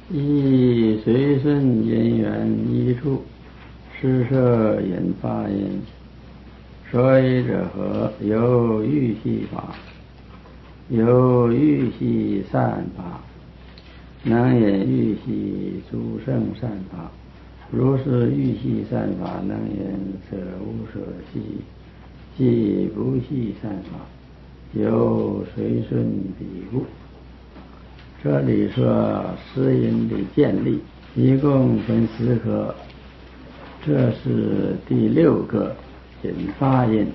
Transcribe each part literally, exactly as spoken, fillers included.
以随顺因缘一处，施设引发因。所以者何？由欲系法，由欲系善法，能引欲系诸胜善法。如是欲系善法能引舍无所系，即不系善法，由随顺彼故。这里说施因的建立，一共分四个，这是第六个引发因，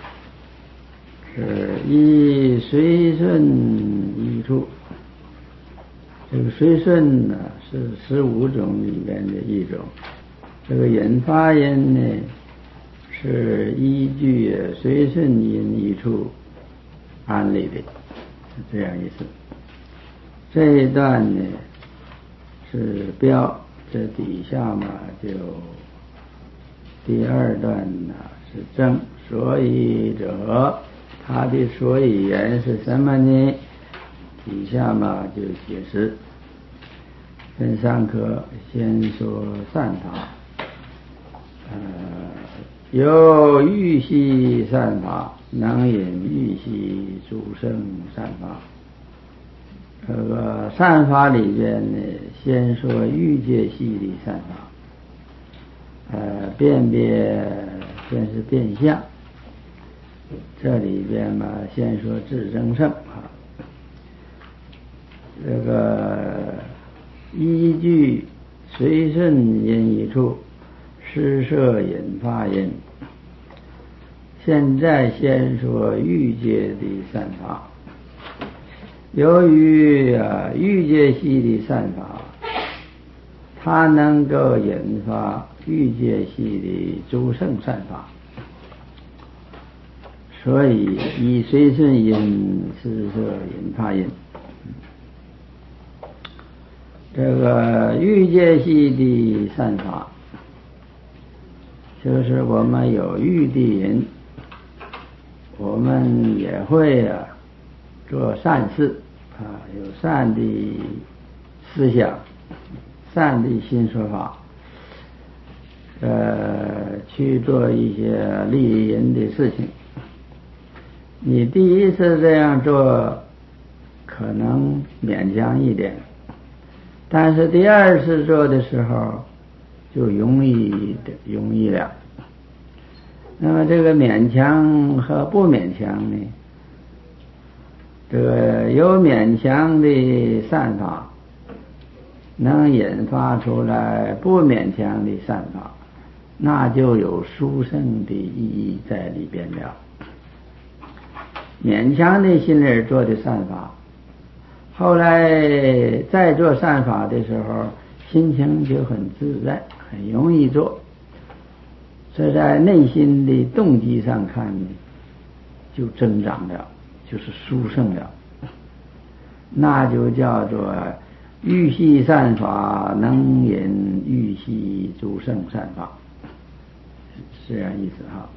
是依随顺一处。这个随顺呢是十五种里面的一种，这个引发因呢是依据随顺因一处安立的，是这样意思。这一段呢是标，这底下嘛就第二段呢是正。所以者，它的所以言是什么呢？底下嘛就解释，分三科，先说善法。呃，由欲系善法，能引欲系诸胜善法。这个善法里边呢，先说欲界系的善法，呃，辨别先是变相，这里边嘛，先说智争胜啊。这个依据随顺因一处，施设引发因。现在先说欲界的善法。由于啊欲界系的善法，它能够引发欲界系的诸胜善法，所以以随顺因施设引发因。这个欲界系的善法，就是我们有欲的人，我们也会啊做善事啊，有善的思想，善的心说法，呃，去做一些利益人的事情。你第一次这样做可能勉强一点，但是第二次做的时候就容易容易了。那么这个勉强和不勉强呢，这个有勉强的善法能引发出来不勉强的善法，那就有殊胜的意义在里边了。勉强的心里做的善法，后来再做善法的时候，心情就很自在，很容易做。这在内心的动机上看呢，就增长了，就是殊胜了，那就叫做欲系善法能引欲系诸胜善法，是这样意思哈。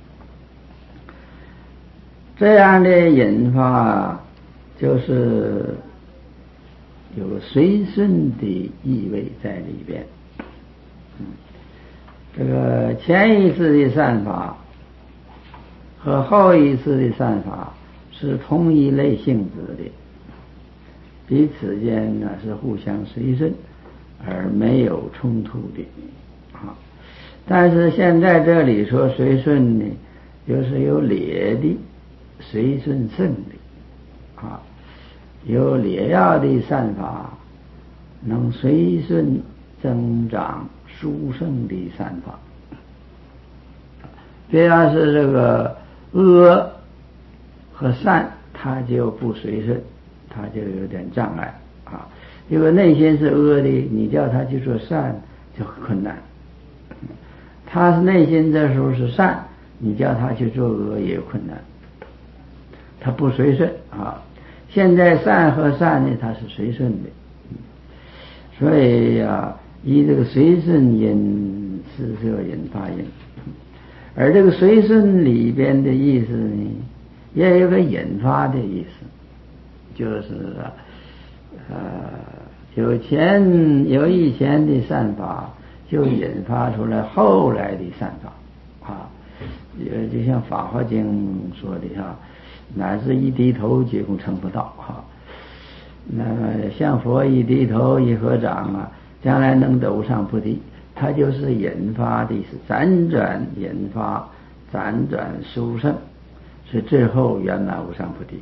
这样的引发就是有随顺的意味在里边。嗯，这个前一次的善法和后一次的善法是同一类性质的，彼此间呢是互相随顺而没有冲突的啊。但是现在这里说随顺呢，就是有劣的随顺胜的啊，有劣要的善法能随顺增长殊胜的善法。这要是这个恶和善，它就不随顺，它就有点障碍啊。因为内心是恶的，你叫他去做善就很困难。他内心这时候是善，你叫他去做恶也有困难，他不随顺啊。现在善和善呢，它是随顺的，所以啊，以这个随顺因施设引发因。而这个随顺里边的意思呢，也有个引发的意思，就是呃有前有以前的善法，就引发出来后来的善法啊。也就像《法华经》说的哈，乃是一低头皆共成不到哈。那么像佛一低头一合掌啊，将来能得无上菩提，它就是引发的是辗转引发辗转殊胜，是最后圆满无上菩提，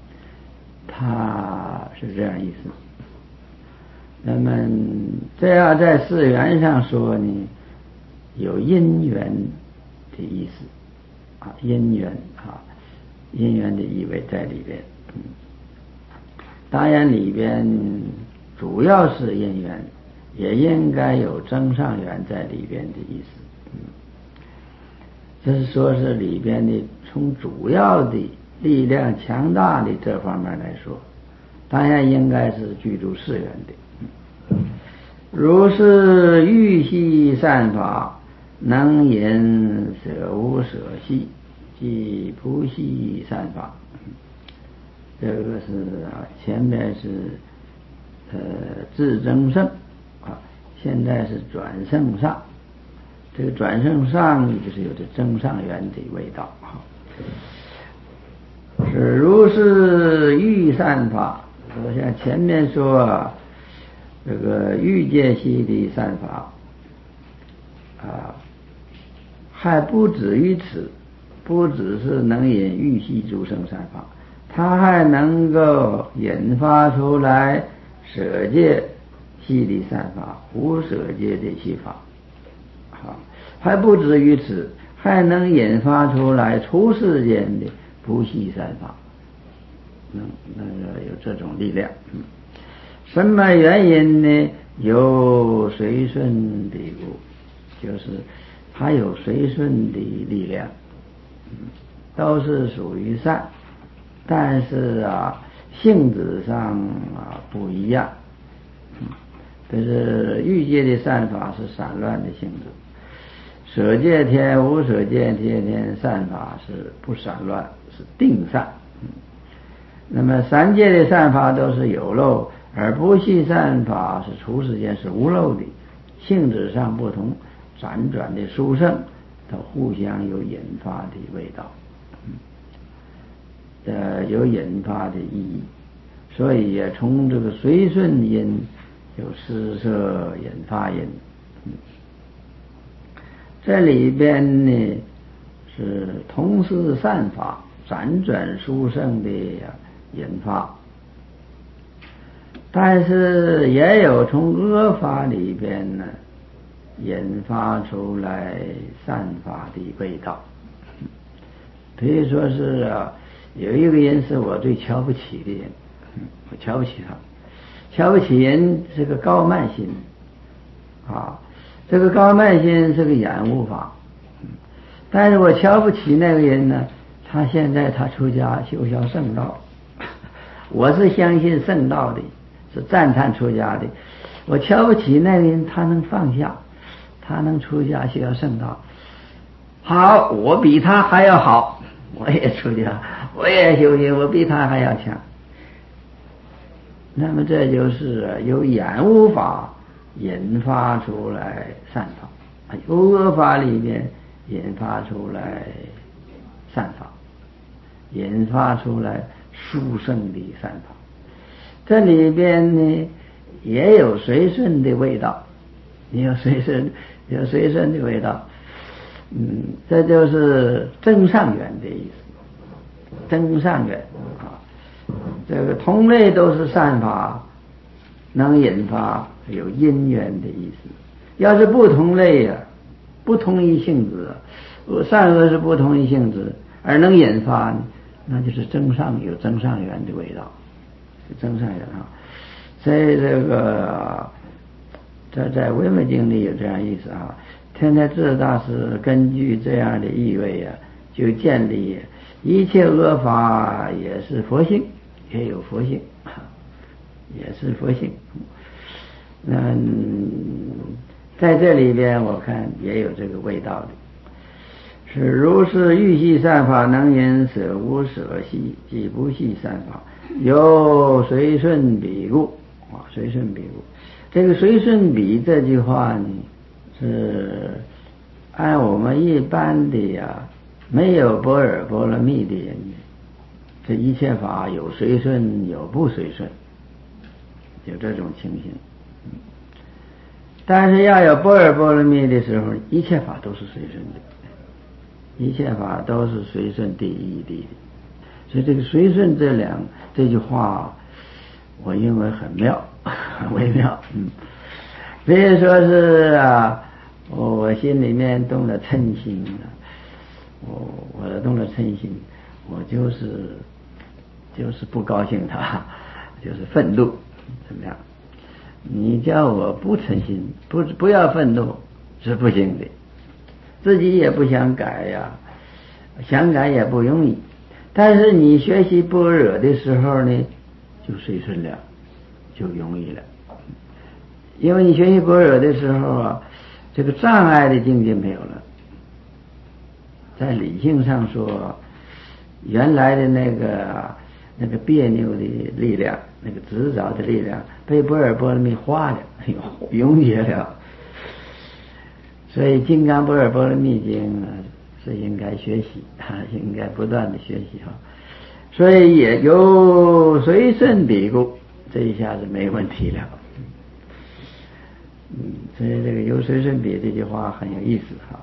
它是这样意思。那么这样在四缘上说呢，有因缘的意思啊，因缘啊，因缘的意味在里边。嗯，当然里边主要是因缘，也应该有增上缘在里边的意思。嗯，这是说是里边的从主要的力量强大的这方面来说，当然应该是具足四缘的。如是欲系善法，能引舍无舍系，即不系善法。这个是啊，前面是呃自增胜啊，现在是转胜上。这个转胜上就是有着增上缘的味道啊。是如是欲善法，我像前面说这个欲界系的善法啊，还不止于此，不只是能引欲系诸生善法，它还能够引发出来舍界系的善法，无舍界的系法。好，还不止于此，还能引发出来出世间的不系善法，能那个有这种力量。嗯，什么原因呢？有随顺的故，就是它有随顺的力量，嗯，都是属于善，但是啊，性质上啊不一样。嗯，这是欲界的善法是散乱的性质，舍界天、无舍界天善法是不散乱，是定善。嗯，那么三界的善法都是有漏，而不系善法是出世间是无漏的，性质上不同，辗转的殊胜都互相有引发的味道，嗯，呃，有引发的意义，所以也从这个随顺因有施摄引发因。嗯，这里边呢是同是善法辗转殊胜的引发，但是也有从恶法里边呢引发出来善法的味道。比如说是啊，有一个人是我最瞧不起的人，我瞧不起他，瞧不起人是个高慢心啊，这个高慢心是个染污法。但是我瞧不起那个人呢，他现在他出家修学圣道，我是相信圣道的，是赞叹出家的。我瞧不起那个人，他能放下，他能出家修学圣道，好，我比他还要好，我也出家，我也修行，我比他还要强。那么这就是由染污法引发出来善法，由恶法里面引发出来善法，引发出来殊胜的善法。这里边呢也有随顺的味道，也有随顺有随顺的味道。嗯，这就是增上缘的意思，增上缘啊。这个同类都是善法，能引发有因缘的意思。要是不同类呀、啊，不同一性质，善恶是不同一性质，而能引发呢，那就是增上有增上缘的味道，增上缘啊。在这个在在《维摩经》里有这样意思啊。天台智大师根据这样的意味呀、啊，就建立一切恶法也是佛性，也有佛性，也是佛性。嗯，在这里边我看也有这个味道的。是如是欲系善法，能引舍无舍系，即不系善法，有随顺彼故。 啊，随顺彼故。这个随顺彼这句话呢，是按我们一般的呀，没有般若波罗蜜的人，这一切法有随顺有不随顺，有这种情形。但是要有般若波罗蜜的时候，一切法都是随顺的，一切法都是随顺第一谛的。所以这个随顺这两这句话，我认为很妙，很微妙。嗯，比如说是啊，我心里面动了嗔心，我我动了嗔心，我就是就是不高兴他，就是愤怒，怎么样？你叫我不嗔心，不不要愤怒是不行的，自己也不想改呀，想改也不容易。但是你学习般若的时候呢，就随顺了，就容易了。因为你学习般若的时候啊，这个障碍的境界没有了。在理性上说，原来的那个那个别扭的力量，那个执着的力量，被般若波罗蜜化了，溶解了。所以《金刚般若波罗蜜经》是应该学习啊，应该不断的学习哈。所以也有随顺彼故，这一下子没问题了。嗯，所以这个有随顺彼这句话很有意思哈。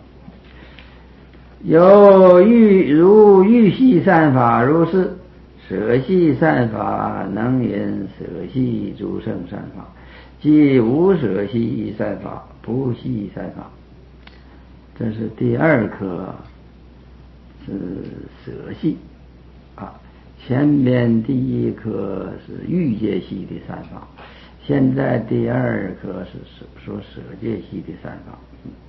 有欲如欲系善法如是，舍系善法能言舍系诸圣善法，即无舍系善法，不系善法。这是第二课，是舍系啊。前边第一课是欲界系的善法，现在第二课是说舍界系的善法。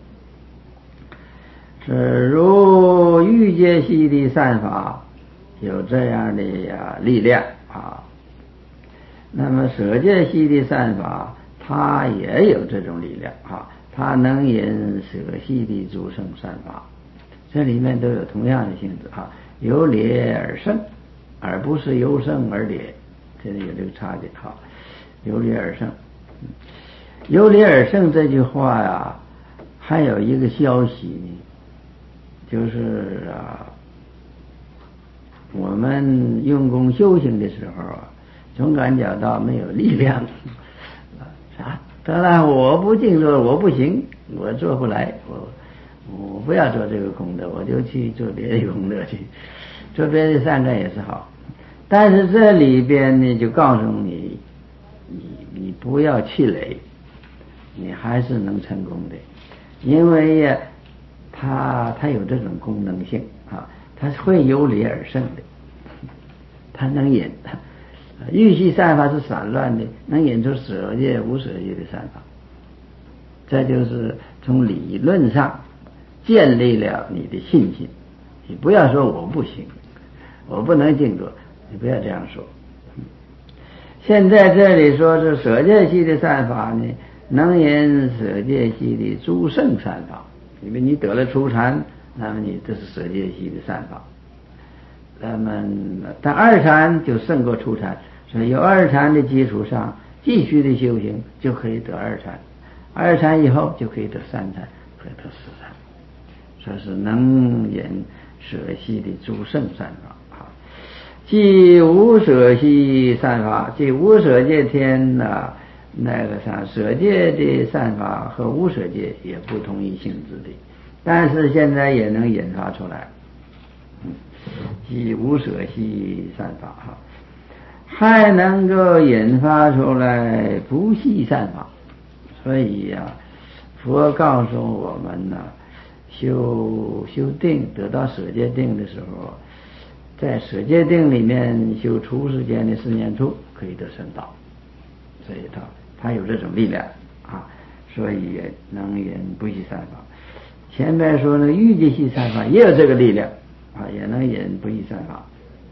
是如欲界系的善法有这样的呀力量啊，那么舍界系的善法它也有这种力量啊，它能引舍系的诸圣善法，这里面都有同样的性质啊，由劣而胜，而不是由胜而劣，这里有这个差别哈，由劣而胜。由劣而胜这句话呀，还有一个消息呢，就是啊，我们用功修行的时候啊，总感觉到没有力量啊，当然我不静坐，我不行，我做不来，我我不要做这个功德，我就去做别的功德去，做别的善根也是好。但是这里边呢，就告诉你，你你不要气馁，你还是能成功的，因为呀，它它有这种功能性啊，它会由劣而胜的，它能引。欲系善法是散乱的，能引出舍界无舍界的善法，这就是从理论上建立了你的信心。你不要说我不行，我不能静坐，你不要这样说。现在这里说是舍界系的善法呢，能引舍界系的诸圣善法，因为你得了初禅，那么你这是舍界系的善法。那么但二禅就胜过初禅，所以有二禅的基础上继续的修行就可以得二禅，二禅以后就可以得三禅，可以得四禅，说是能引舍系的诸圣善法。即无舍系善法，即无舍界天呐、啊，那个啥舍界的善法和无舍界也不同一性质的，但是现在也能引发出来。即无舍系善法哈，还能够引发出来不系善法。所以呀、啊，佛告诉我们呢、啊，修修定得到舍界定的时候，在舍界定里面修出世间的四念处，可以得圣道。所以他他有这种力量啊，所以也能引不系善法。前面说那个欲界系善法也有这个力量啊，也能引不系善法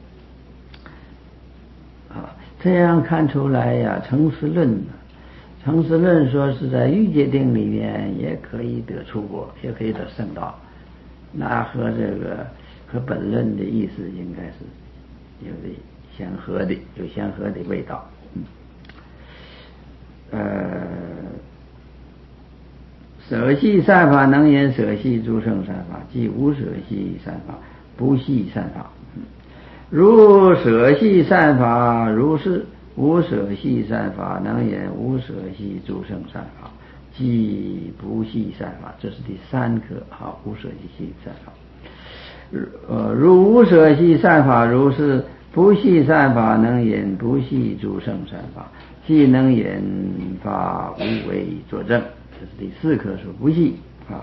啊。这样看出来呀，成实论成实论说是在欲界定里面也可以得出果，也可以得圣道，那和这个和本论的意思应该是有的相合的，有相合的味道。嗯， 呃，舍系善法能言舍系诸圣善法，即无舍系善法，不系善法。如舍系善法如是，无舍系善法能言无舍系诸圣善法，即不系善法。这是第三课。好，无舍系善法。呃，如无舍系善法如是，不系善法能言不系诸圣善法，即能言法无为作证。这是第四课，说不系啊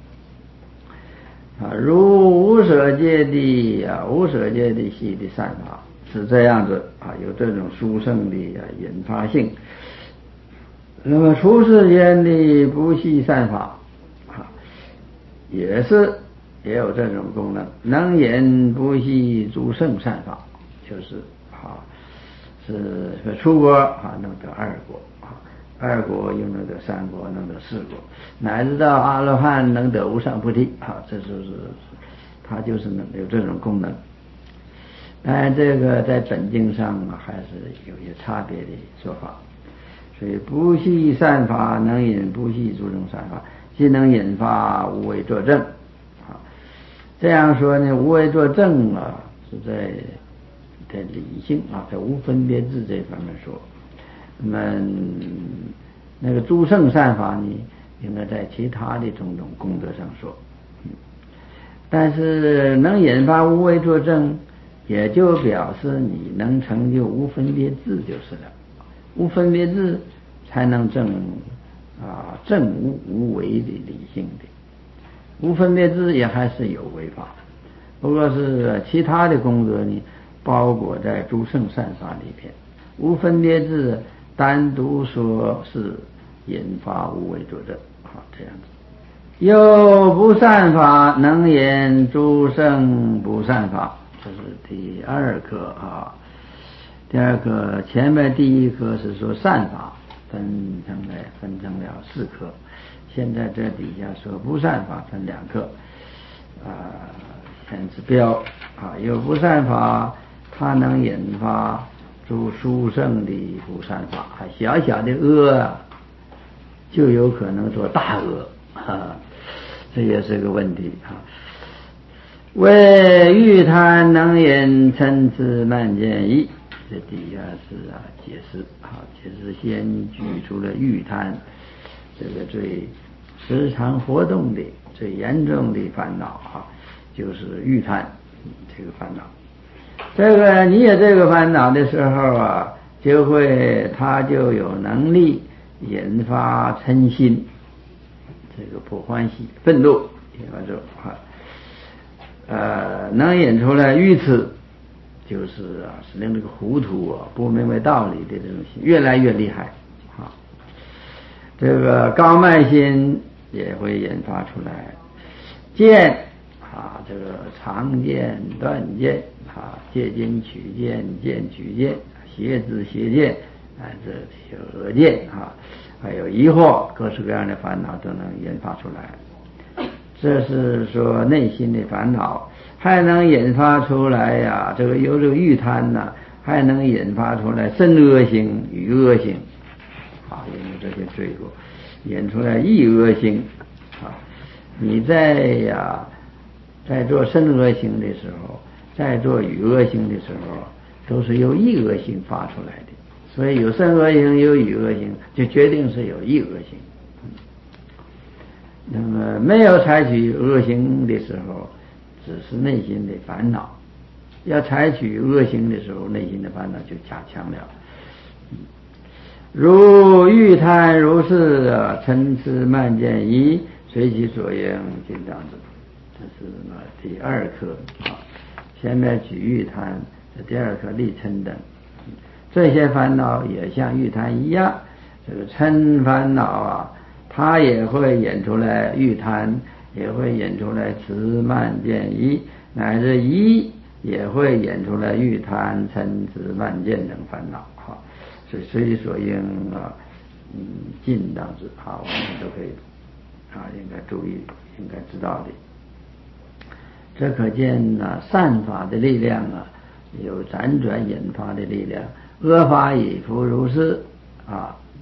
啊，如无舍界的啊无舍界的系的善法是这样子啊，有这种殊胜的啊引发性。那么出世间的不系善法啊，也是也有这种功能，能言不系诸圣善法，就是啊是出国啊能得二果啊，二果又能得三果，能得四果，乃至到阿罗汉能得无上菩提啊，这就是它就是能有这种功能。当然这个在本经上还是有些差别的说法。所以不系善法能引不系诸圣善法，即能引发无为作证啊。这样说呢，无为作证啊，是在在理性啊，在无分别智这方面说。那么那个诸圣善法呢，应该在其他的种种功德上说。嗯，但是能引发无为作证，也就表示你能成就无分别智就是了。无分别智才能证啊证无无为的理性的，无分别智也还是有为法，不过是其他的功德呢包裹在诸圣善法里边，无分别智单独说是引发无为作证，好这样子。有不善法能言诸圣不善法，这是第二课啊。第二课前面第一课是说善法，分成了分成了四课，现在这底下说不善法分两课啊，先指标啊，有不善法它能引发诸殊胜的不善法，小小的恶啊就有可能做大恶啊，这也是个问题啊。为欲贪能引嗔痴慢见疑，这底下是啊解释啊，解释先举出了欲贪这个最时常活动的最严重的烦恼啊，就是欲贪这个烦恼。这个你有这个烦恼的时候啊，就会他就有能力引发嗔心，这个不欢喜愤怒引发这种啊呃能引出来愚痴，就是啊，使令这个糊涂啊，不明白道理的这种心越来越厉害啊。这个高慢心也会引发出来，见啊，这个常见、断见啊，借经取见、见取见、邪知邪见啊，这恶见啊，还有疑惑，各式各样的烦恼都能引发出来。这是说内心的烦恼，还能引发出来呀、啊，这个有这个欲贪呐，还能引发出来身恶行与恶行啊，因为这些罪过引出来意恶行啊。你在呀、啊，在做身恶行的时候，在做与恶行的时候，都是由意恶行发出来的，所以有身恶行有与恶行，就决定是有意恶行。那么没有采取恶行的时候，只是内心的烦恼；要采取恶行的时候，内心的烦恼就加强了。如欲贪如是啊，嗔痴慢见疑，随其所应尽当知。这是第二课啊。前面举欲贪，这第二课立嗔等，这些烦恼也像欲贪一样，这个嗔烦恼啊。它也会引出来欲贪，也会引出来痴慢见疑，乃至疑也会引出来欲贪嗔痴慢见等烦恼哈。所以随所应啊，嗯，尽当知啊，我们都可以啊，应该注意，应该知道的。这可见呢、啊，善法的力量啊，有辗转引发的力量，恶法亦复如是啊。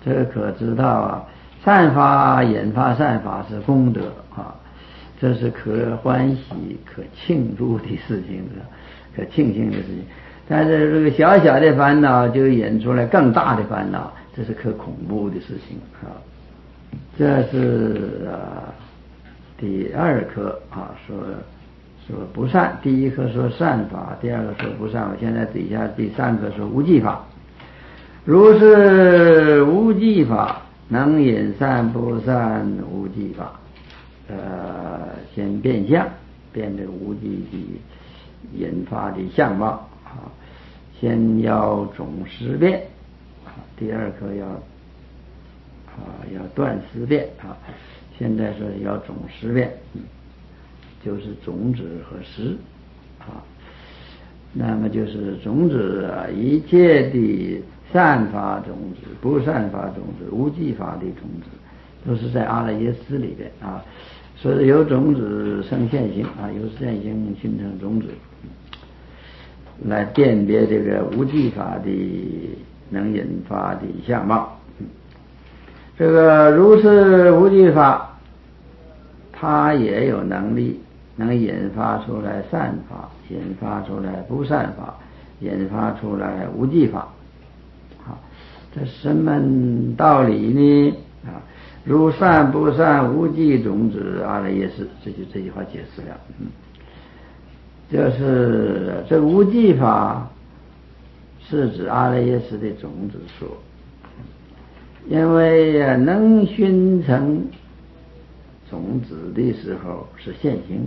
这个可知道啊，善法引发善法是功德啊，这是可欢喜可庆祝的事情，可庆幸的事情。但是这个小小的烦恼就引出来更大的烦恼，这是可恐怖的事情啊。这是啊第二课啊，说说不善，第一课说善法，第二个说不善。我现在底下第三课说无记法。如是无记法，能引善不善无记法。呃，先变相，变这个无记的引发的相貌啊。先要总思辨啊，第二课要啊要断思辨啊。现在说要总思辨，嗯，就是种子和识啊。那么就是种子啊，一切的善法种子、不善法种子、无记法的种子，都是在阿赖耶识里边啊。所以由种子生现行啊，由现行形成种子，来辨别这个无记法的能引发的相貌。这个如是无记法，它也有能力能引发出来善法，引发出来不善法，引发出来无记法。好，这什么道理呢？啊，如善不善无记种子阿赖耶识，这就这句话解释了。嗯，就是这无记法是指阿赖耶识的种子说，因为能熏成种子的时候是现行，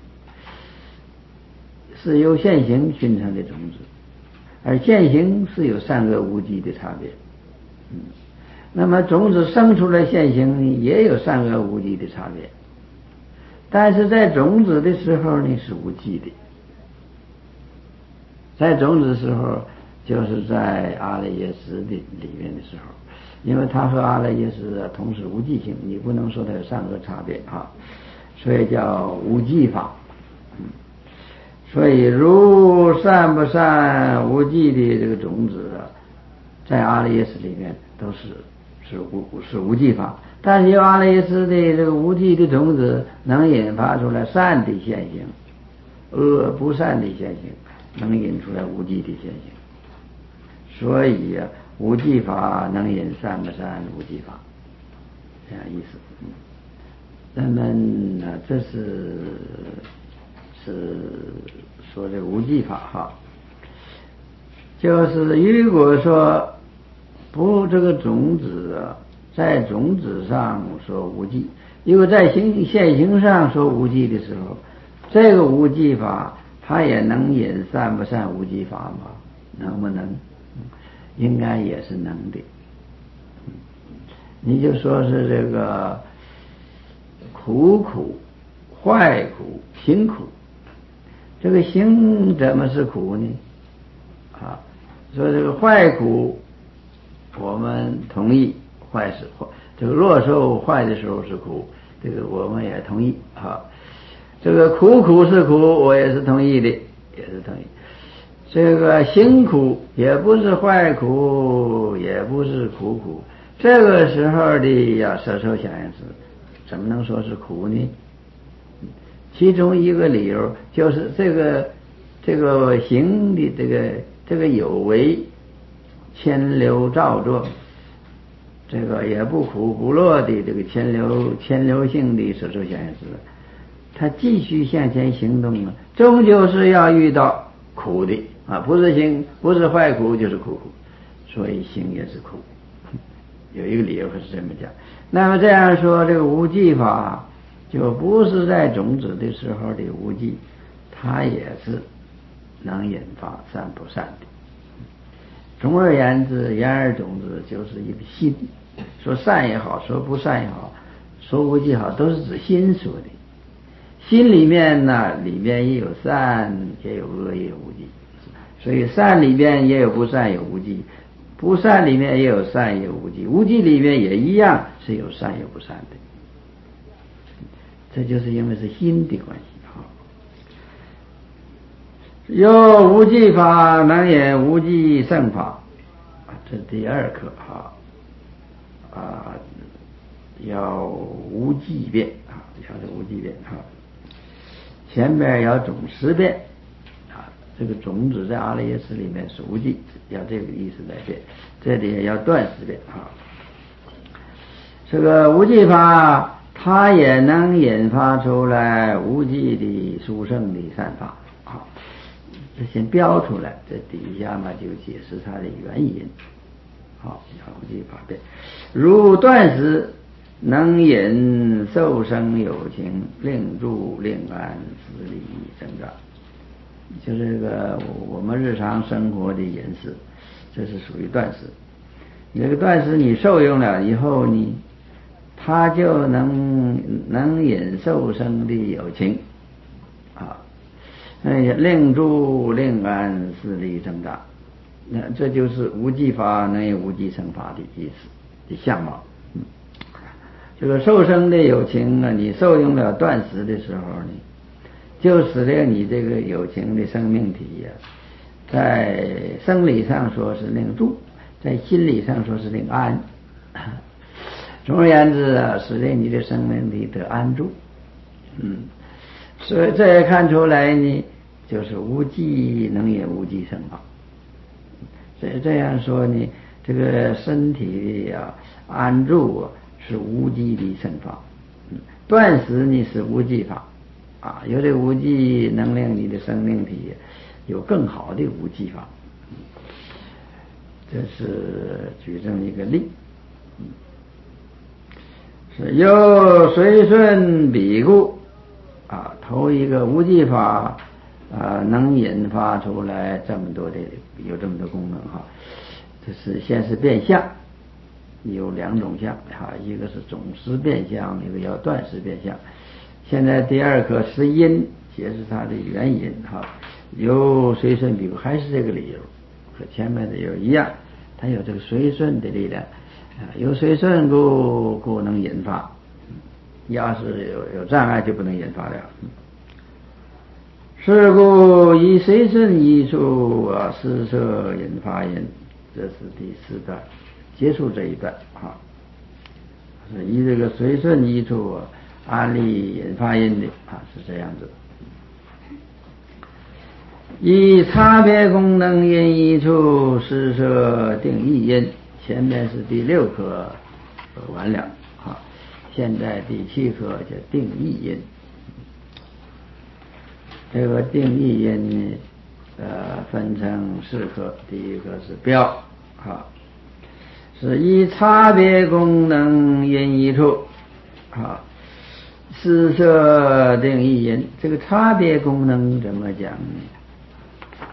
是由现行熏成的种子，而现行是有善恶无记的差别。嗯，那么种子生出来现行呢，也有善恶无记的差别，但是在种子的时候呢是无记的。在种子的时候，就是在阿赖耶识的里面的时候，因为它和阿赖耶识同时无记性，你不能说它有善恶差别啊，所以叫无记法。嗯，所以如善不善无记的这个种子，在阿赖耶识里面都是是无是无记法，但是由阿赖耶识的这个无记的种子能引发出来善的现行，恶不善的现行，能引出来无记的现行。所以啊，无记法能引善不善无记法，这样意思。嗯，那么啊，这是是说这无记法哈，就是如果说不这个种子啊，在种子上说无记，如果在行现行上说无记的时候，这个无记法它也能引善不善无记法吗？能不能？应该也是能的。你就说是这个苦苦、坏苦、行苦，这个行怎么是苦呢？啊，说这个坏苦，我们同意坏是坏，这个若受坏的时候是苦，这个我们也同意啊。这个苦苦是苦，我也是同意的，也是同意。这个行苦也不是坏苦，也不是苦苦，这个时候的呀舍受想行识，怎么能说是苦呢？其中一个理由就是这个这个行的这个这个有为牵流造作，这个也不苦不乐的这个牵流牵流性的舍受想行识，它继续向前行动了，终究是要遇到苦的啊，不是行不是坏苦就是苦苦，所以行也是苦。有一个理由是这么讲。那么这样说，这个无记法就不是在种子的时候的无记，它也是能引发善不善的。总而言之，言而种子就是一个心，说善也好，说不善也好，说无记也好，都是指心说的。心里面呢，里面也有善，也有恶，也有无记，所以善里面也有不善，有无记；不善里面也有善，也有无记；无记里面也一样是有善有不善的。这就是因为是心的关系。有无记法能引无记胜法，这是第二课哈。 啊要无际变啊，要是无际变啊，前边要总十变啊，这个种子在阿赖耶识里面是无际，要这个意思来变，这里要断十变啊。这个无际法，它也能引发出来无际的殊胜的善法啊。这先标出来，这底下嘛就解释它的原因。好，无际法变，如断食能引受生有情，令住令安，自利增长。就这个我们日常生活的饮食，这是属于断食。这个断食你受用了以后呢，它就能能引受生的有情啊，令住令安，自利增长。那这就是无际法能有无际生法的意思的相貌。嗯，这个受生的有情啊，你受用了断食的时候呢，就使得你这个有情的生命体呀、啊，在生理上说是令住，在心理上说是令安。总而言之啊，使得你的生命体得安住。嗯，所以这也看出来呢，就是无际能引无际生法。这这样说呢，这个身体的啊安住啊是无际的生法，断食呢是无际法啊，有这无际能令你的生命体有更好的无际法，这是举这么一个例。是由随顺彼故啊，头一个无际法啊，能引发出来这么多的有这么多功能哈。这是先是变相，有两种相哈，一个是总识变相，一个叫断识变相。现在第二个是因，解释它的原因哈。由随顺彼故还是这个理由，和前面的有一样，它有这个随顺的力量啊，由随顺故故能引发，要是有有障碍就不能引发了。是故以随顺一处啊，施设引发因，这是第四段，结束这一段啊，是以这个随顺一处啊，安立引发因的啊，是这样子。以差别功能因一处施设定义因，前面是第六课完了啊，现在第七课叫定义因。这个定义因呢，呃，分成四课，第一个是标啊，是以差别功能因一处啊，施设定义因。这个差别功能怎么讲呢？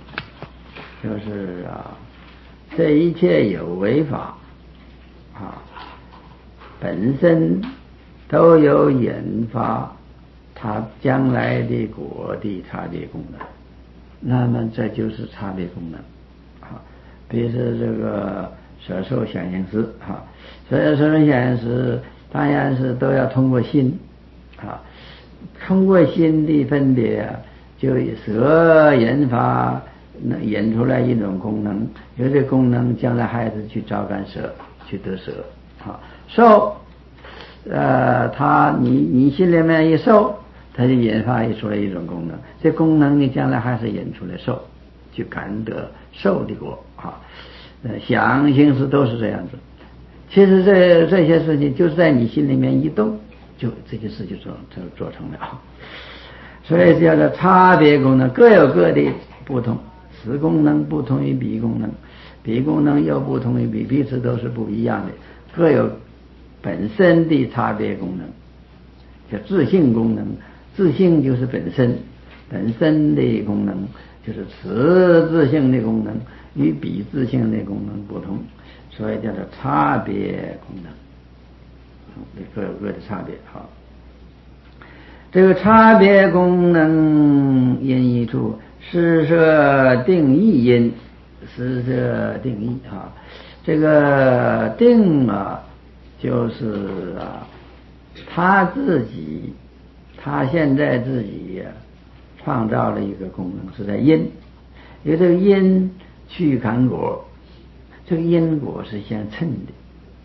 就是啊，这一切有为法啊，本身都有引发它将来的果的差别功能，那么这就是差别功能啊。比如说这个色受想行识啊，所以色受想行识当然是都要通过心啊，通过心的分别啊，就以色引发能引出来一种功能，有这功能将来孩子去招感色，去得色啊。受呃，他你你心里面一受，它就引发出来一种功能，这功能你将来还是引出来受，去感得受的果啊。呃，想行识都是这样子。其实这这些事情就是在你心里面一动，就这些事就做就做成了。所以叫做差别功能，各有各的不同，此功能不同于彼功能，彼功能又不同于彼，彼此都是不一样的，各有本身的差别功能，叫自性功能。自性就是本身，本身的功能就是此自性的功能与彼自性的功能不同，所以叫做差别功能，各有各的差别。好，这个差别功能因一处，施设定义因，施设定义啊，这个定啊，就是啊，他自己，他现在自己呀、啊，创造了一个功能，是在因，因为这个因去感果，这个因果是相称的，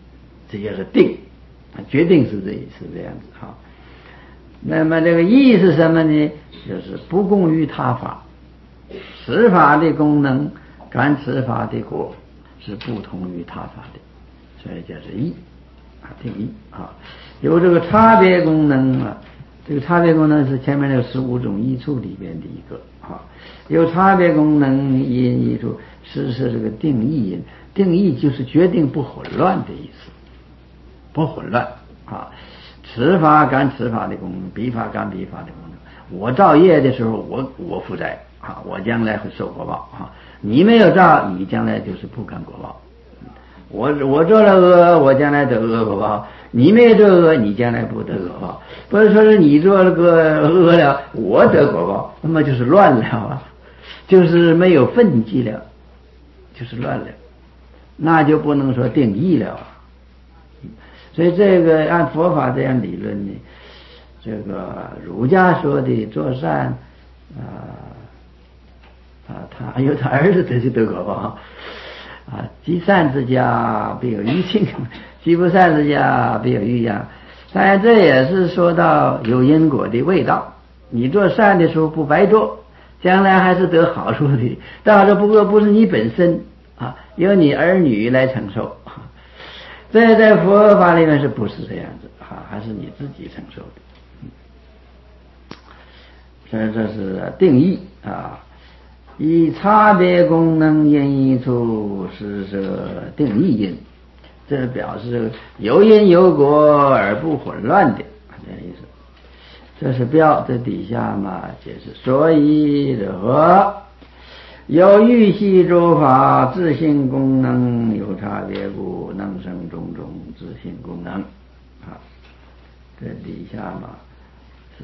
这就是定，决定是这是这样子哈。那么这个义是什么呢？就是不共于他法，此法的功能跟此法的果是不同于他法的，所以叫做义啊，定义啊。有这个差别功能啊，这个差别功能是前面那个十五种益处里边的一个啊。有差别功能因益处是是这个定义因，定义就是决定不混乱的意思，不混乱啊。此法干此法的功能，彼法干彼法的功能。我造业的时候，我我负债啊，我将来会受果报啊。你没有造，你将来就是不干果报。我我做了恶，我将来得恶果报；你没做恶，你将来不得果报。不是说是你做了个恶了，我得果报，那么就是乱了啊，就是没有分际了，就是乱了，那就不能说定义了啊。所以这个按佛法这样理论呢，这个儒家说的做善啊啊，他有他儿子得去得果报啊，积善之家必有余庆，积不善之家必有余殃。当然这也是说到有因果的味道，你做善的时候不白做，将来还是得好处的，但是不过不是你本身啊，由你儿女来承受。这在佛法里面是不是这样子啊？还是你自己承受的？所以这是定义啊。以差别功能因益处是这定义因，这是表示有因有果而不混乱的这意思。这是标，这底下嘛解释，所以者有欲系诸法自性功能有差别故，能生种种自性功能啊。这底下嘛是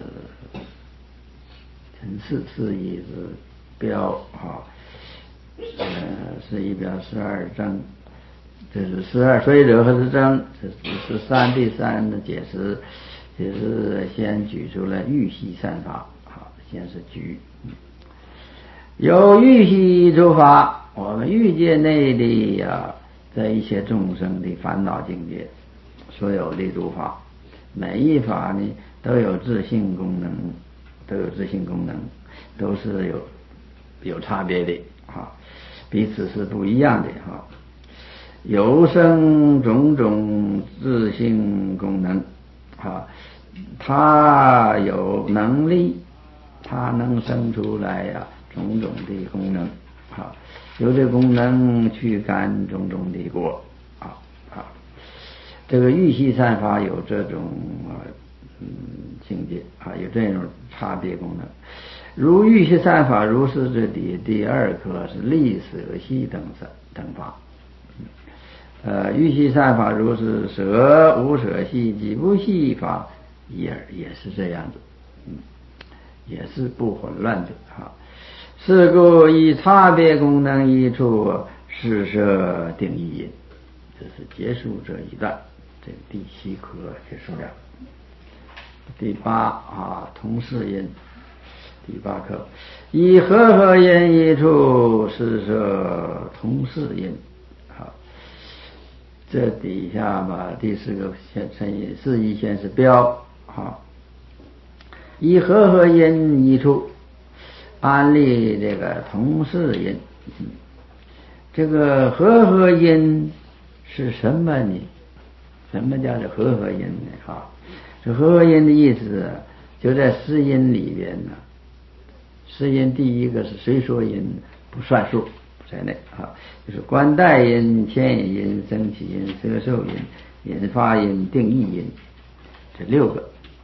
陈氏释义是标啊，呃，是一标十二章，这是十二所以者和是章，这是十三第三的解释，解释先举出了欲系善法啊，先是举。有欲系诸法，我们欲界内的呀，在一些众生的烦恼境界，所有的诸法，每一法呢都有自性功能，都有自性功能，都是有有差别的啊，彼此是不一样的哈。有生种种自性功能啊，它有能力，它能生出来呀、啊。种种的功能啊，有这功能去干种种的果啊啊，这个欲系善法有这种嗯境界啊，有这种差别功能。如欲系善法，如是这第第二科是利舍系等等法。呃，欲系善法如是舍无舍系及不系法也也是这样子，嗯，也是不混乱的啊。是故以差别功能益处是设定义因。这是结束这一段，这第七课结束了。第八啊，同事因。第八课以和合因益处是设同事因。好，这底下吧，第四个先成因是一先是标啊，以和合因益处安立这个同事因。这个和合因是什么呢？什么叫做和合因呢？啊，这和合因的意思就在十因里边呢。十因第一个是随说因，不算数不在内啊，就是观待因、牵引因、生起因、摄受因、引发因、定义因，这六个。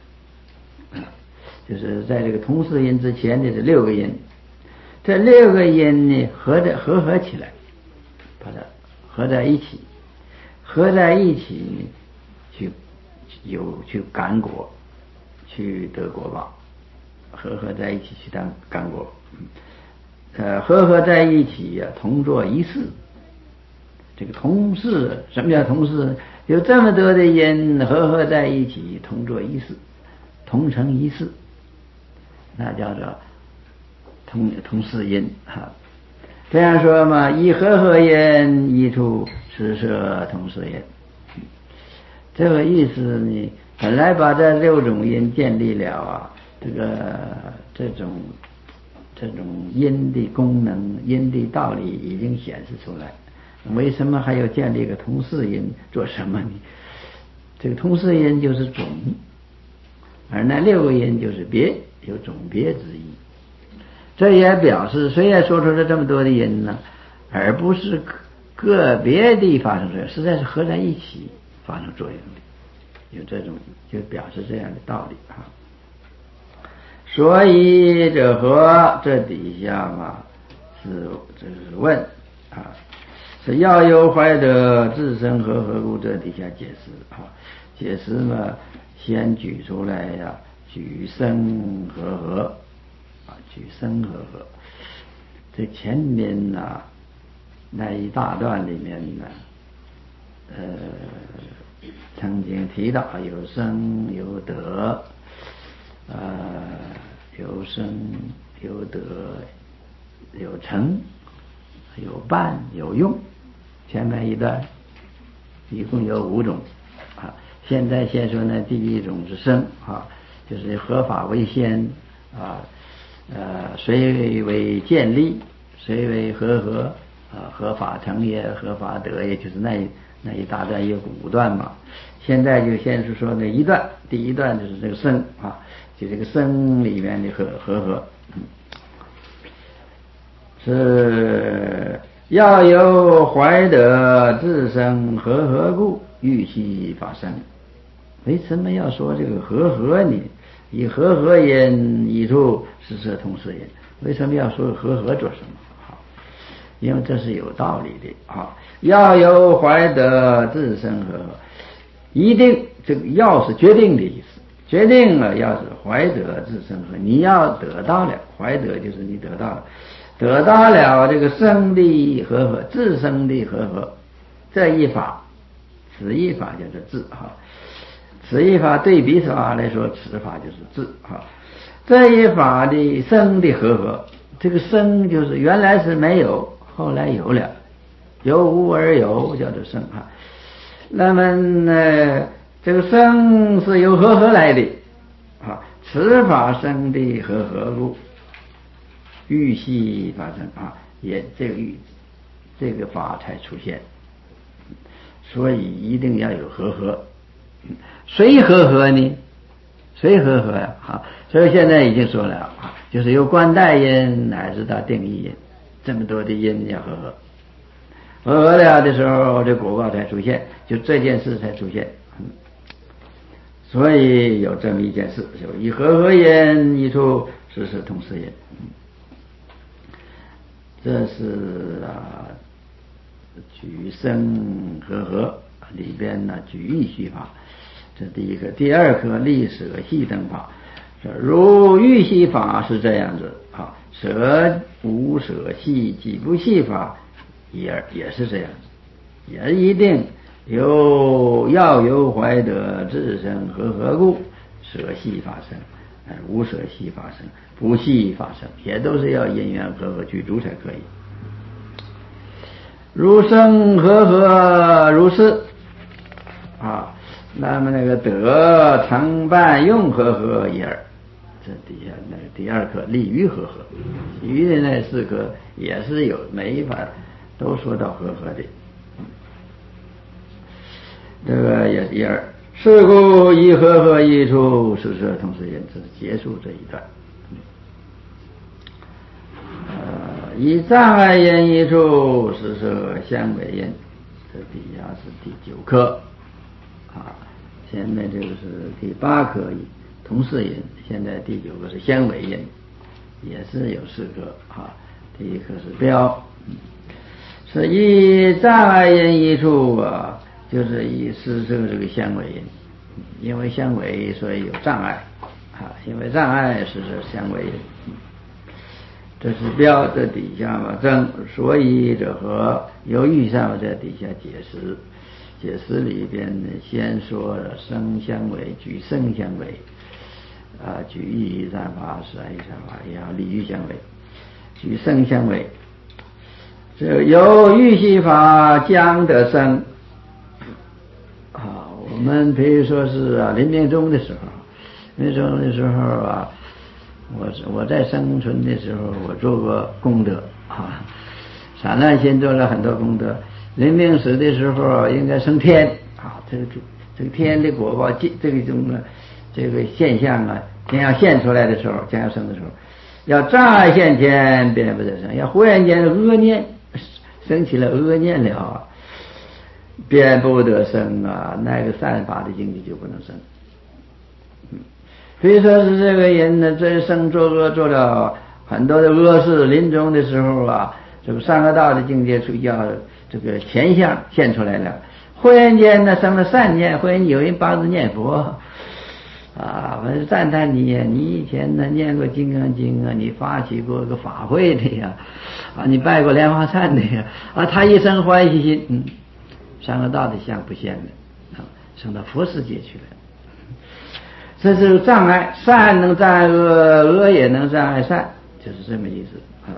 就是在这个同事因之前的这六个因，这六个因呢合在合合起来，把它合在一起，合在一起去有去感果，去得果报，合合在一起去当感果，呃，合合在一起呀、啊，同作一事。这个同事，什么叫同事？有这么多的因合合在一起，同作一事，同成一事。那叫做同同事因哈，这样说嘛，以和合因益处是设同事因。 这个意思呢，本来把这六种因建立了啊，这个这种这种因的功能、因的道理已经显示出来，为什么还要建立一个同事因做什么呢？这个同事因就是种，而那六个因就是别，有种别之意。这也表示，虽然说出了这么多的因呢，而不是个别地发生作用，实在是合在一起发生作用的，有这种就表示这样的道理啊。所以这和这底下嘛是这是问啊，是要有怀德自生和合故，这底下解释啊，解释嘛先举出来呀、啊，举生和合啊，举生和合。这前面呢、啊、那一大段里面呢，呃，曾经提到有生有得，呃，有生有得，有成，有伴，有用。前面一段一共有五种啊。现在先说呢，第一种是生啊，就是合法为先啊，呃，虽为建立，虽为和合啊，合法成也，合法得也，就是那一那一大段有五段嘛。现在就先是说那一段，第一段就是这个生啊，就这个生里面的和和合，嗯，是要有怀德自生和合故，欲悉法生。为什么要说这个和合呢？以和合因一处，实摄同事因。为什么要说和合做什么？好，因为这是有道理的啊。要有怀德自生和合，一定这个要是决定的意思。决定了，要是怀德自生和，你要得到了怀德，就是你得到了，得到了这个生的和合，自生的和合，这一法，此一法叫做自哈。此一法对比法来说，此法就是自哈。这一法的生的和合，这个生就是原来是没有，后来有了，有无而有，叫做生哈。那么呢，这个生是由和合来的啊，此法生的和合故，欲悉法生啊，也这个欲这个法才出现，所以一定要有和合。谁和合呢？谁和合呀？啊，所以现在已经说了啊，就是由观待因乃至到定义因，这么多的因要和合。和合了的时候，这果报才出现，就这件事才出现。嗯，所以有这么一件事，就以和合因一处，实摄同事因。嗯，这是啊，举生和合里边呢，举欲悉法，这第一个。第二个立舍系等法，如欲悉法是这样子啊，舍无舍系即不系法也也是这样子，也一定有要有怀德自生和合故，舍系法生，无舍系法生，不系法生，也都是要因缘和合具足才可以。如生和合如是啊，那么那个得成伴用和合一二，这底下那个第二课立于和合，其余的那四课也是有每一法都说到和合的。这个也第二，是故以和合一处，实摄同事因，这是结束这一段。呃，以障碍因一处，实摄相违因，这底下是第九课啊。前面这个是第八课同事因，现在第九个是相违因，也是有四课啊。第一课是标，是以障碍因一处啊，就是以实摄这个相违因，因为相违所以有障碍啊，因为障碍实摄相违因。这是标，这底下嘛正，所以这和由于上在底下解释，解释里边呢，先说了生相违，举生相违，啊，举义三法，是爱三法，也要立于相违，举生相违。这由欲悉法将得生，啊， 我们比如说是啊，临命终的时候，临命终的时候啊，我我在生存的时候，我做过功德啊，散乱心做了很多功德。临命死的时候应该升天啊，这个这个天的果报，这个种的这个现象啊，将要现出来的时候，将要生的时候，要障碍现前，便不得生；要忽然间恶念升起了恶念了，便不得生啊，那个善法的境界就不能生。嗯，所以说是这个人呢，这一生做恶做了很多的恶事，临终的时候啊，这个善恶道的境界出要这个前相现出来了，忽然间呢生了善念，忽然有人帮着念佛啊，我赞叹你呀，你以前呢念过金刚经啊，你发起过个法会的呀，啊，你拜过莲花忏的呀，啊，他一生欢喜心，嗯，善恶道的相不现了，啊，升到佛世界去了。这是障碍，善能障碍恶，恶也能障碍善，就是这么意思啊。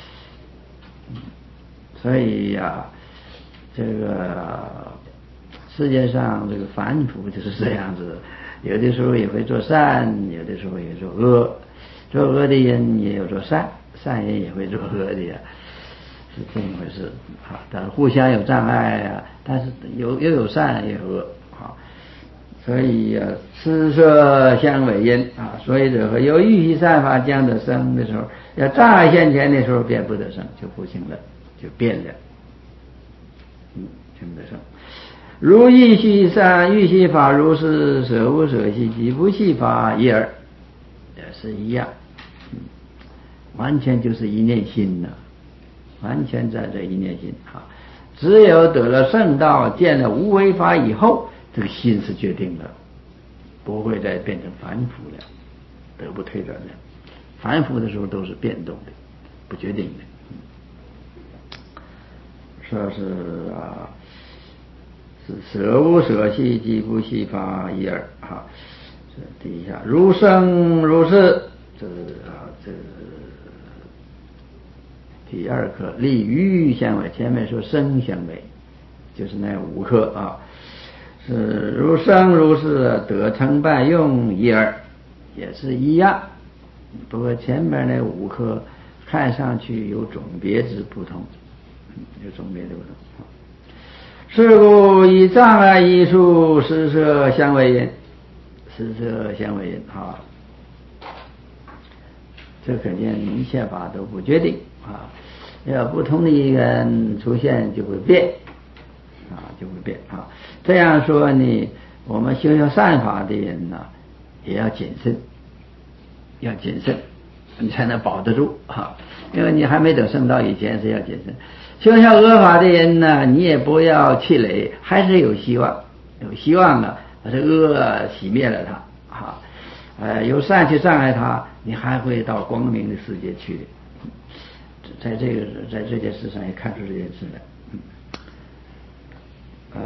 所以呀、啊，这个世界上这个凡夫就是这样子，有的时候也会做善，有的时候也做恶，做恶的人也有做善，善人也会做恶的呀，是这么回事啊。但是互相有障碍啊，但是有又有善也有恶啊。所以啊，施舍相为因啊，所以这个有欲习善法将得生的时候，要障碍现前的时候，便不得生，就不行了，就变了，嗯，就不得生。如欲习善，欲习法如是，舍无舍习，即不习法一耳，也是一样，嗯，完全就是一念心呐、啊，完全在这一念心啊。只有得了圣道，见了无为法以后，这个心是决定了，不会再变成凡夫了，得不退转了。凡夫的时候都是变动的，不决定的。说是啊，是舍无舍习，即不习法一耳啊。这底下如生如是，这啊这第二课立于相为，前面说生相为，就是那五课啊。是如生如是，得成败用一耳，也是一样。不过前面那五课看上去有种别之不同，有种别的不同。是故以障碍艺术，施舍相为因，施舍相为因啊。这可见一切法都不决定啊，要不同的一个人出现就会变啊，就会变啊。这样说呢，我们修修善法的人呢，也要谨慎，要谨慎，你才能保得住啊。因为你还没等圣道以前是要谨慎。修修恶法的人呢，你也不要气馁，还是有希望，有希望的，把这恶熄灭了它啊。呃，由善去障碍它，你还会到光明的世界去的。在这个在这件事上也看出这件事来。呃，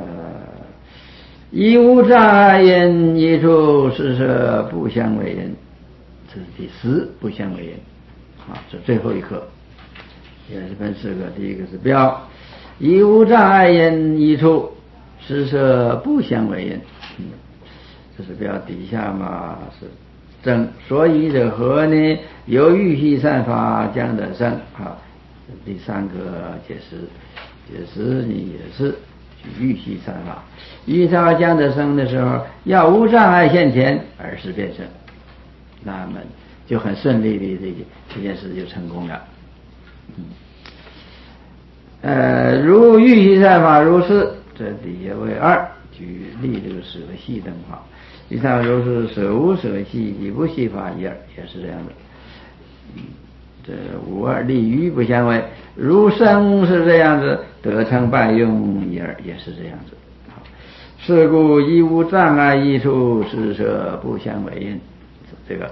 一无障碍因，一处施舍不相为因，这是第十，不相为因啊，这最后一课也是分四个。第一个是标，一无障碍因，一处施舍不相为因，嗯，这是标。底下嘛是正，所以者何呢？由欲习善法将得生啊。第三个解释，解释呢也是欲习善法，欲习善法将得生的时候，要无障碍现前而是变生，那么就很顺利的这这件事就成功了。嗯，呃，如欲习善法如是，这底下为二，举例这个舍系等法。以上如是舍无舍系，即不习法一二，也是这样的。嗯，这五二立于不相为，如生是这样子，得成败用一二也是这样子。好，是故一无障碍一处，施舍不相为因。这个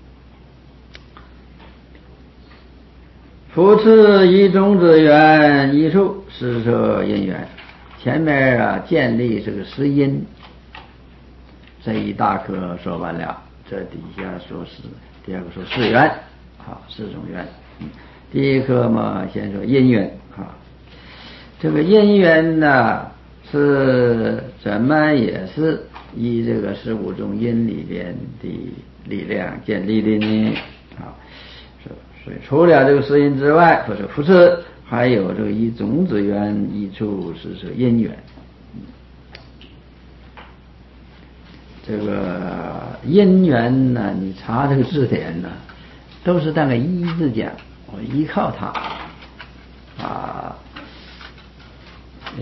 夫次一种子缘，一处施舍因缘。前面啊建立这个十因，这一大课说完了，这底下说是第二个说四缘啊，四种缘。嗯，第一课嘛先说因缘啊，这个因缘呢是怎么也是以这个十五种因里边的力量建立的呢？啊，所以除了这个十因之外，或者复次还有这个以种子缘一处是是因缘。这个因缘呢，你查这个字典呢，都是那个依字讲，我依靠它啊，呃，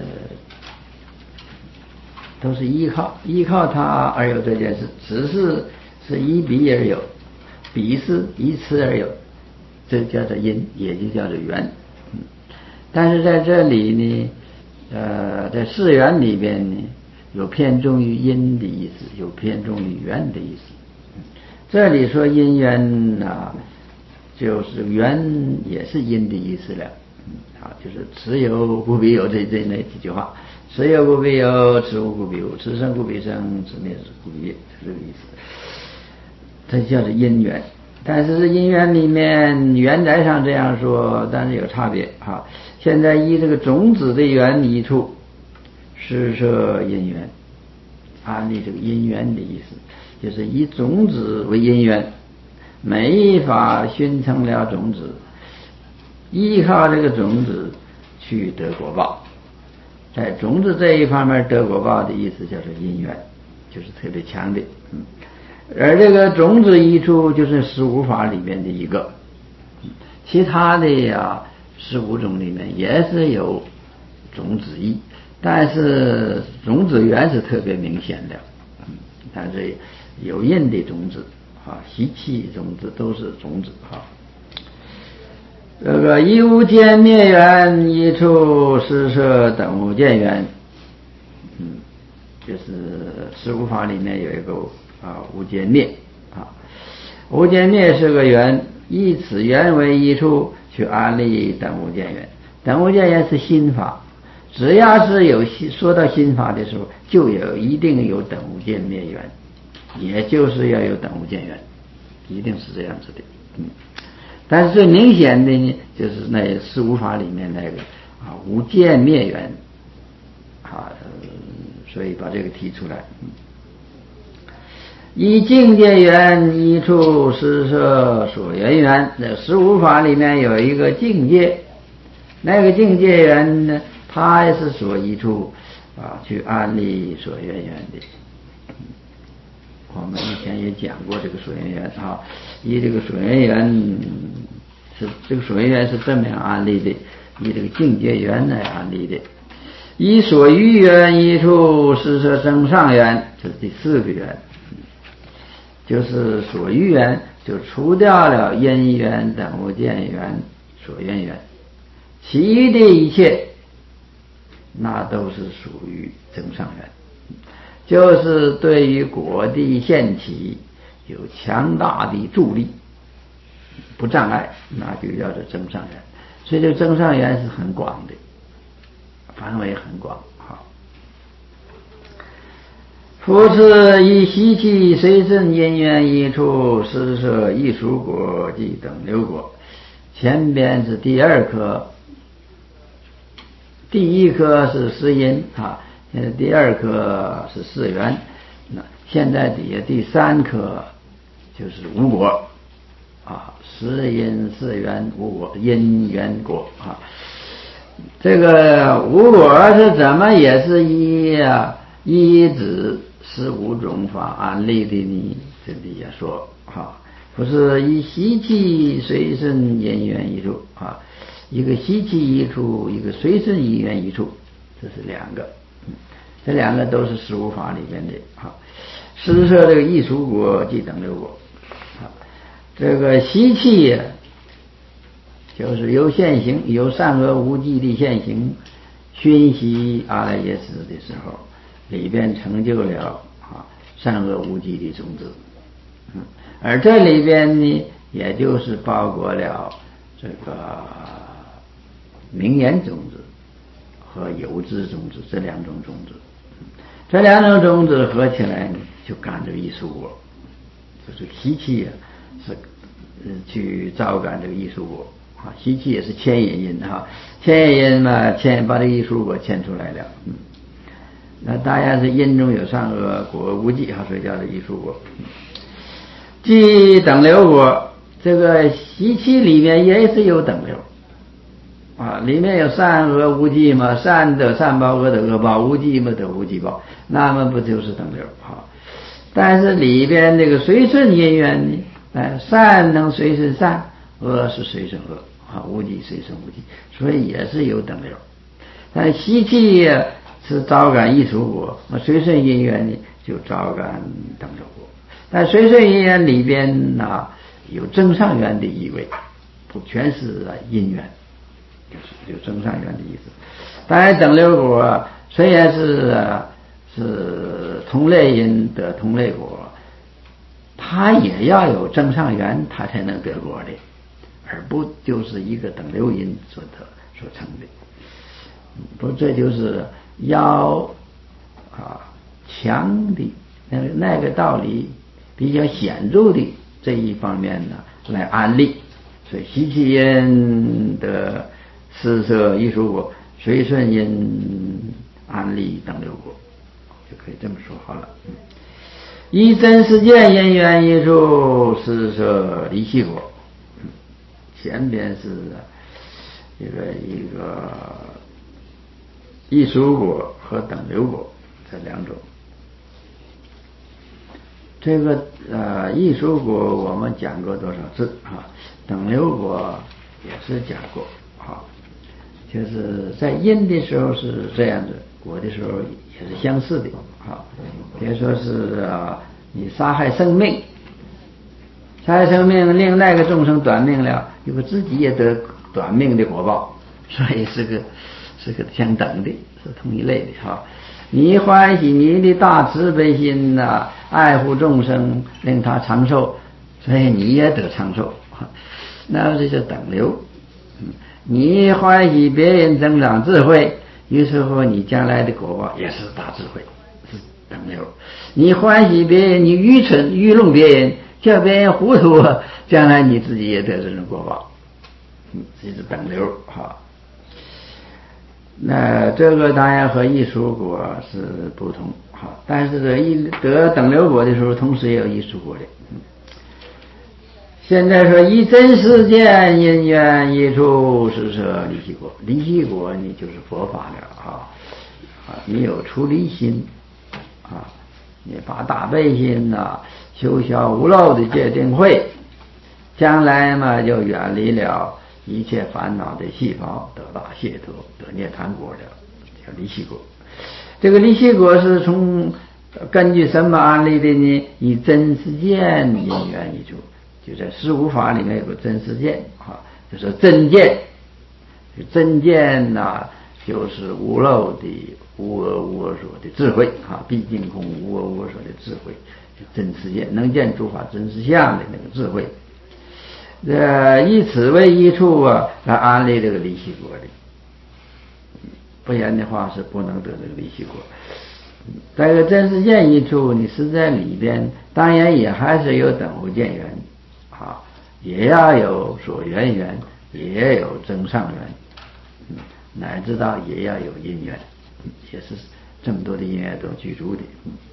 都是依靠依靠它而有这件事，只是是依彼而有，彼是依此而有，这叫做因，也就叫做缘。嗯，但是在这里呢，呃，在四缘里边呢，有偏重于因的意思，有偏重于缘的意思。这里说因缘啊，就是缘也是因的意思了。啊，就是此有故彼有，这这那几句话，此有故彼有，此无故彼无，此生故彼生，此灭故彼灭，是这个意思。这叫做因缘。但是因缘里面原来上这样说，但是有差别哈。现在以这个种子的缘一处，施设因缘，安立这个因缘的意思，就是以种子为因缘，每一法熏成了种子，依靠这个种子去得果报。在种子这一方面得果报的意思叫做因缘，就是特别强的。嗯，而这个种子一处就是十五法里面的一个，其他的呀十五种里面也是有种子义，但是种子缘是特别明显的。嗯，但是有印的种子啊，习气种子都是种子哈。这个一无间灭缘一处施设等无间缘，嗯，就是十五法里面有一个啊无间灭啊，无间灭是个缘，以此缘为一处去安立等无间缘。等无间缘是心法，只要是有说到心法的时候，就有一定有等无间灭缘，也就是要有等无间缘，一定是这样子的。嗯，但是最明显的呢，就是那十五法里面那个啊无间灭缘啊，所以把这个提出来。嗯，以境界缘一处施设所缘缘，那十五法里面有一个境界，那个境界缘呢，它也是所一处啊去安立所缘缘的。我们以前也讲过这个所缘缘啊，以这个所缘缘是这个所缘缘是这么样安立的，以这个境界缘来安立的。以所欲缘一处施设增上缘，这是第四个缘，就是所欲缘就除掉了因缘等无间缘所缘缘，其余的一切那都是属于增上缘，就是对于果地现起有强大的助力，不障碍，那就叫做增上缘。所以这个增上缘是很广的，范围很广。好，复次以习气随顺因缘一处施设艺术果及等流果。前边是第二颗，第一颗是十因啊，现在第二颗是四缘，那现在底下第三颗就是无果啊，十因四缘无果，因缘果啊。这个无果是怎么也是依啊依止十五种法安立的呢？这里也说啊，不是以习气随顺因缘一处啊，一个习气一处，一个随顺因缘一处，这是两个，嗯，这两个都是十五法里面的啊。施设这个艺术果即等流果啊，这个习气呀，就是由现行由善恶无记的现行熏习阿赖耶识的时候，里边成就了啊善恶无记的种子，嗯，而这里边呢，也就是包括了这个名言种子和有知种子这两种种子，这两种种子合起来呢，就感这个艺术果，就是习气啊，是呃去招感这个艺术果。啊，习气也是牵引因哈，牵引因嘛，牵把这个艺术果牵出来了。嗯， 那当然是因中有善恶果无记哈，所以叫做艺术果。即等流果，这个习气里面也是有等流啊，里面有善恶无记嘛，善得善报，恶得恶报，无记嘛得无记报，那么不就是等流啊？但是里边这个随顺因缘呢，哎，善能随顺善，恶是随顺恶啊，无记随顺无记，所以也是有等流。但习气是招感艺术果，随顺因缘呢就招感等流果。但随顺因缘里边啊有增上缘的意味，不全是因缘，就是有增上缘的意思。当然等流果虽然是是同类因得同类果，它也要有增上缘，它才能得果的，而不就是一个等流因所得所成的。不，这就是要啊强的那个那个道理比较显著的这一方面呢来安利。所以习气因的施设艺术果，随顺因安利等流果，就可以这么说好了。依真实见因缘艺术施设离系果，前边是一个一个艺术果和等流果这两种。这个呃艺术果我们讲过多少次啊？等流果也是讲过啊，就是在因的时候是这样子，果的时候也是相似的啊。比如说是啊，你杀害生命，杀害生命令那个众生短命了，有个自己也得短命的果报，所以是个是个相等的，是同一类的哈。你欢喜你的大慈悲心呐、啊，爱护众生，令他长寿，所以你也得长寿，那这就等流。你欢喜别人增长智慧，有时候你将来的果报也是大智慧，是等流。你欢喜别人，你愚蠢愚弄别人，叫别人糊涂，将来你自己也得这种果报，这是等流哈。那这个当然和艺术果是不同，好，但是这一得等流果的时候，同时也有艺术果的。现在说依真实见因缘艺术施设离系果，离系果你就是佛法了啊啊，你有出离心啊，你发大悲心呐、啊，修小无漏的戒定慧，将来嘛就远离了一切烦恼的细胞，得大解脱，得涅槃果了，叫离系果。这个离系果是从根据什么安立的呢？以真实见因缘艺术，就在十五法里面有个真实见啊，就是真见。真见呐、啊，就是无漏的无我无我所的智慧啊，毕竟空无我无我所的智慧，真实见，能见诸法真实相的那个智慧。呃，以此为一处啊，来安立这个离系果的，不然的话是不能得这个离系果。这个真实见一处，你是在里边，当然也还是有等无见缘啊，也要有所缘缘，也有增上缘，乃至到也要有因缘，也是这么多的因缘都具足的。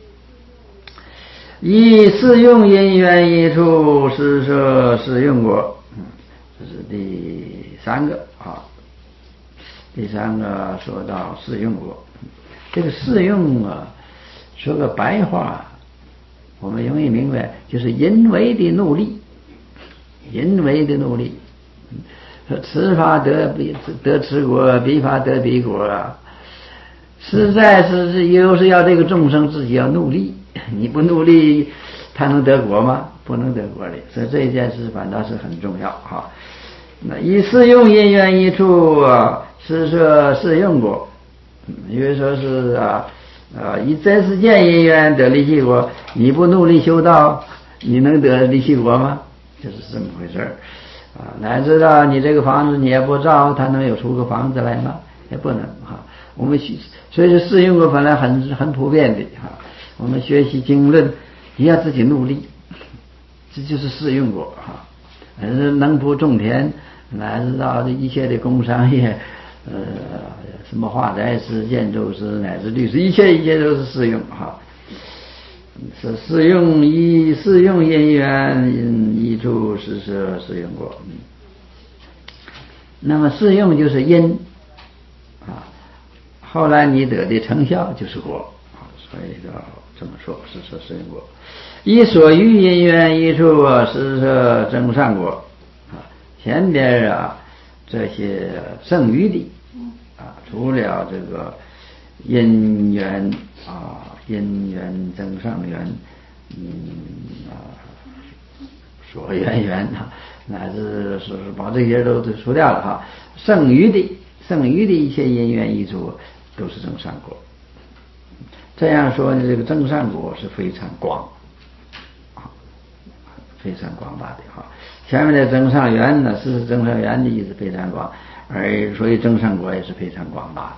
以适用因缘一处施设适用果，这是第三个啊。第三个说到适用果，这个适用啊，说个白话，我们容易明白，就是人为的努力，人为的努力。说此法得彼得此果，彼法得彼果啊，实在是是又是要这个众生自己要努力，你不努力，他能得果吗？不能得果的。所以这一件事反倒是很重要哈。那以适用因缘一处啊，施设适用果，因为说是啊啊，以真实见因缘得离系果，你不努力修道，你能得离系果吗？就是这么回事儿啊。乃至到你这个房子你也不造，他能有出个房子来吗？也不能哈。我们学，所以说适用果本来很很普遍的哈。我们学习经论，你要自己努力，这就是适用果哈。能不种田，乃至到这一切的工商业， 呃，什么化斋师、建筑师乃至律师，一切一切都是适用哈。是适用一适用因缘一处实施适用果。嗯，那么适用就是因啊，后来你得的成效就是果，所以要这么说，实施适用果。以所欲因缘一处实施增上果啊，前边啊这些剩余的啊，除了这个因缘啊，因缘增上缘，嗯啊，所缘缘啊，乃至是把这些都都除掉了哈，剩余的剩余的一切因缘一处都是增上果。这样说呢，这个增上果是非常广啊，非常广大的哈。前面的增上缘呢，是增上缘的意思非常广，而所以增上果也是非常广大的。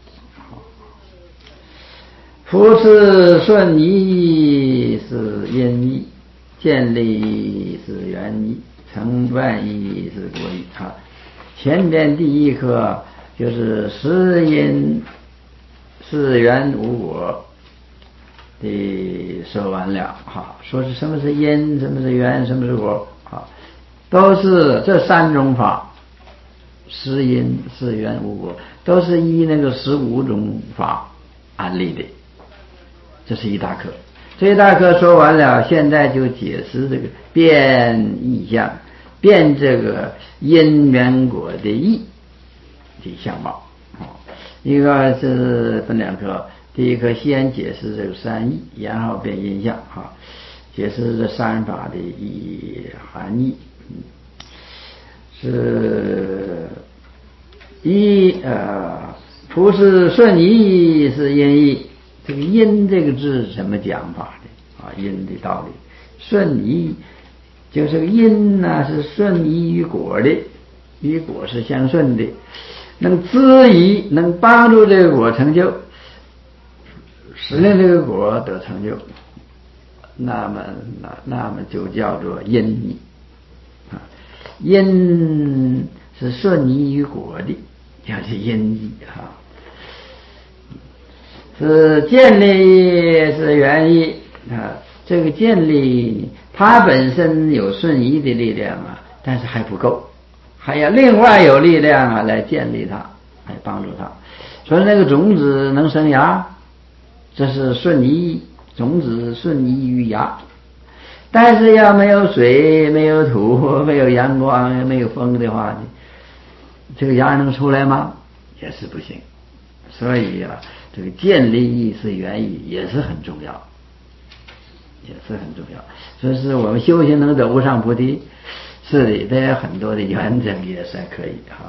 夫次顺义是因义，建立是缘义，成办义是果义啊。前边第一课就是实因是缘无果的说完了哈，说是什么是因，什么是缘，什么是果啊，都是这三种法，实因是缘无果，都是依那个十五种法安立的。这是一大课，这一大课说完了，现在就解释这个变异象，变这个因缘果的义的相貌。一个是分两课，第一课先解释这个三义，然后变因相哈，解释这三法的义含义。是一呃，不是顺义是因义。这个因这个字是怎么讲法的啊？因的道理，顺依就是因呢、啊、是顺依于果的，与果是相顺的，能滋益，能帮助这个果成就，使令这个果得成就，那么那那么就叫做因义啊。因是顺依于果的，叫做因义哈。是建立是原意啊，这个建立它本身有顺依的力量啊，但是还不够，还要另外有力量啊来建立它，来帮助它。所以那个种子能生芽，这是顺依，种子顺依于芽，但是要没有水、没有土、没有阳光、没有风的话，这个芽能出来吗？也是不行。所以啊，这个建立义是原意也是很重要，也是很重要。所以是我们修行能得无上菩提，是里边有很多的原则也是可以哈。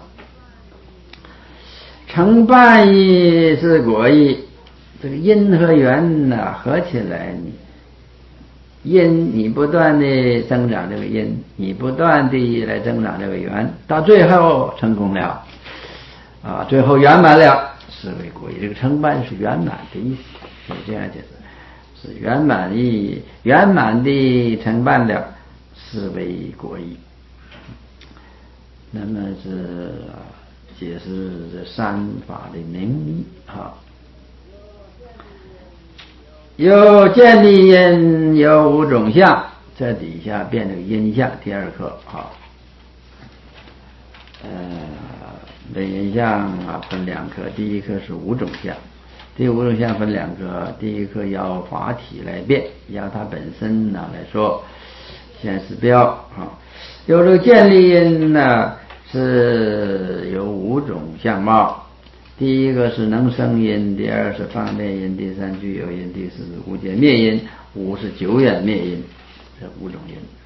成办义是果义，这个因和缘呢、啊、合起来，你因你不断的增长这个因，你不断的来增长这个缘，到最后成功了啊，最后圆满了。是为果义，这个成办是圆满的意思，是这样解释，是圆满意，圆满的成办了，是为果义。那么是解释这三法的名义哈。有建立因，有五种相，在底下变这个因相，第二课哈。呃。变因相啊分两课，第一课是五种相，第五种相分两课，第一课要法体来变，要它本身呢来说，先是标啊，有这个建立因呢是有五种相貌，第一个是能生因，第二是方便因，第三具有因，第四是无间灭因，五是久远灭因，这五种因。